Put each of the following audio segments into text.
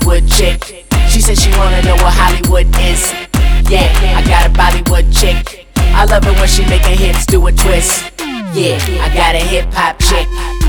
Bollywood chick. She said she wanna know what Hollywood is. Yeah, I got a Bollywood chick. I love it when she making hips do a twist. Yeah, I got a hip hop chick.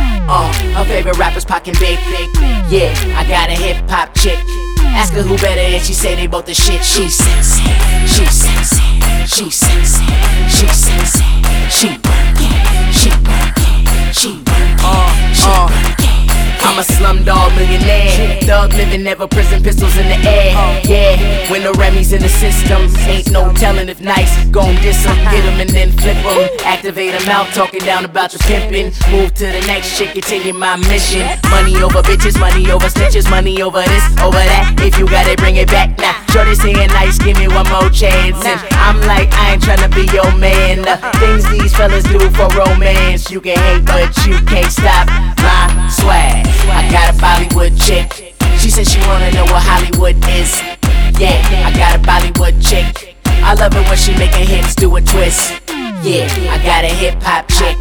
Her favorite rapper's Pac and Big. Yeah, I got a hip hop chick. Ask her who better and she say they both the shit. She's sexy, she's sexy, she's sexy, she's sexy. She work it, she work it, she work it, she work it. I'm a slumdog millionaire, thug living, never prison pistols in the air. Yeah, when the Remy's in the system, ain't no telling if nice. Gon' diss 'em, hit 'em and then flip 'em. Activate 'em out, talking down about your pimpin'. Move to the next chick, continue my mission. Money over bitches, money over snitches, money over this, over that. If you got it, bring it back now. Shorty saying nice, give me one more chance. And I'm like, I ain't tryna be your man. The things these fellas do for romance. You can hate, but you can't stop my swag. I got a Bollywood chick. She said she wanna know what Hollywood is. Yeah, I got a Bollywood chick. I love it when she making hips do a twist. Yeah, I got a hip hop chick.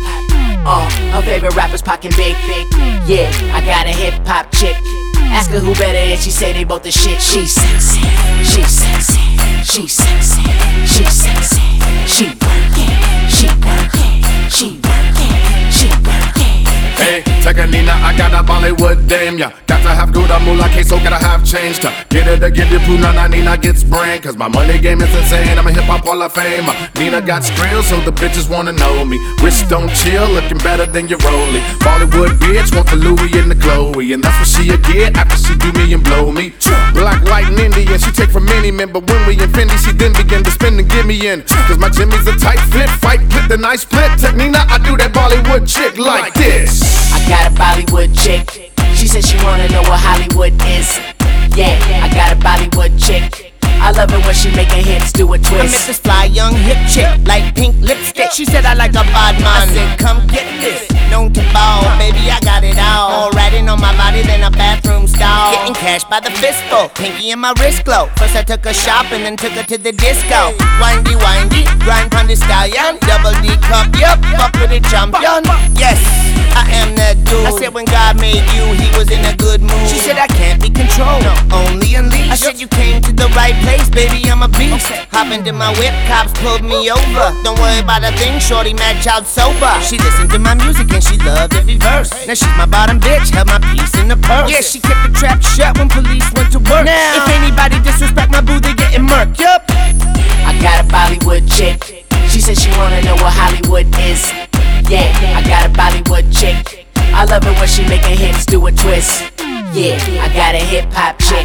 Her favorite rapper's Pac and Big. Yeah, I got a hip hop chick. Ask her who better and she say they both the shit. She's sexy, she's sexy, she's sexy, she's sexy. She work it, she work it, she work it, she work it. Hey, take a Nina, I got a Bollywood dame, yeah. Got to have good moolah, so gotta have change to get it to get it, Puna, Nina gets brain. Cause my money game is insane, I'm a hip hop hall of fame. Nina got skrills, so the bitches wanna know me. Wrist don't chill, looking better than your Rollie. Bollywood bitch, want the Louis and the Chloe. And that's what she'll get after she do me and blow me. Black, white, and Indian, she take from many men. But when we in Fendi, she then begin to spin and give me in. Cause my Jimmy's a tight fit, fight, split the nice split. Take Nina, I do that Bollywood chick like this. I got a Bollywood chick. She said she wanna know what Hollywood is. Yeah, I got a Bollywood chick. I love it when she making hips do a twist. I met this fly young hip chick, like pink lipstick. She said I like a bad man. I said come get this. Known to ball, baby I got it all. Riding on my body, then a bathroom stall. Getting cash by the fistful, pinky in my wrist glow. First I took her shopping, then took her to the disco. Windy, windy, grind on the stallion. Double D cup, yup, fuck with a champion. Yes, I am that dude. I said when God made you, he was in a good mood. She said I can't be controlled, no, only unleashed. I said you came to the right place, baby, I'm a beast. Hopped into my whip, cops pulled me over. Don't worry about a thing, shorty match out sober. She listened to my music and she loved every verse. Now she's my bottom bitch, held my piece in the purse. Yeah, she kept the trap shut when police went to work. Now, if anybody disrespect my boo, they getting murked. Yup. I got a Bollywood chick. She said she wanna know what Hollywood is. Yeah, I got a Bollywood chick. I love it when she making hips do a twist. Yeah, I got a hip hop chick.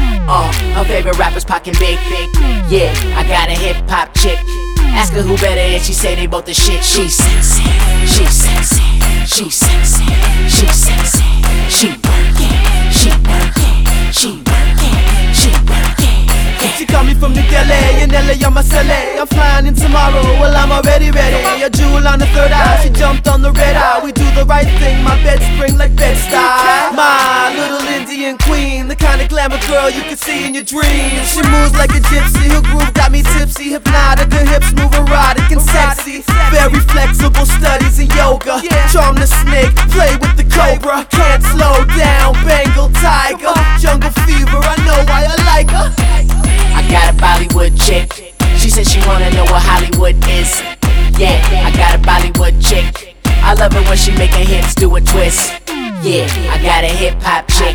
Her favorite rapper's Pac and Big. Yeah, I got a hip hop chick. Ask her who better and she say they both the shit. She's sexy, she's sexy, she's sexy, she's sexy. She work it, she work it, she work it, she work it. She called me from New Delhi, in LA I'm a Saleh. I'm flying in tomorrow, well I'm already ready. A jewel on the third eye, she jumped on the red eye. We do the right thing, my bed spring like Bed-Stuy. My little Indian queen, the kind of glamour girl you can see in your dreams. She moves like a gypsy, her groove got me tipsy. Hypnotic, her hips move erotic and sexy. Very flexible, studies in yoga. Charm the snake, play with the cobra. Can't slow down, Bengal tiger. Jungle fever, I know why I like her. I got a Bollywood chick. She said she wanna know what Hollywood is. Yeah, I got a Bollywood chick. I love it when she making hips do a twist. Yeah, I got a hip hop chick.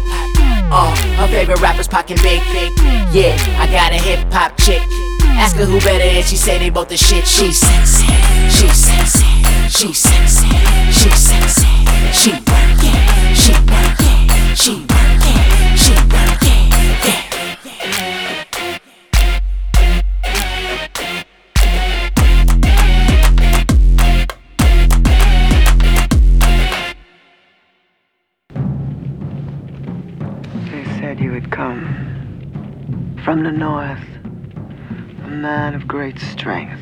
Her favorite rapper's Pac and Big. Yeah, I got a hip hop chick. Ask her who better and she say they both the shit. She's sexy, she's sexy, she's sexy, she's sexy. She work it, she work it, she work it, she work it. Said you would come from the north, a man of great strength,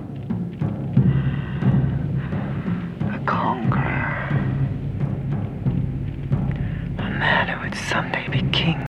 a conqueror, a man who would someday be king.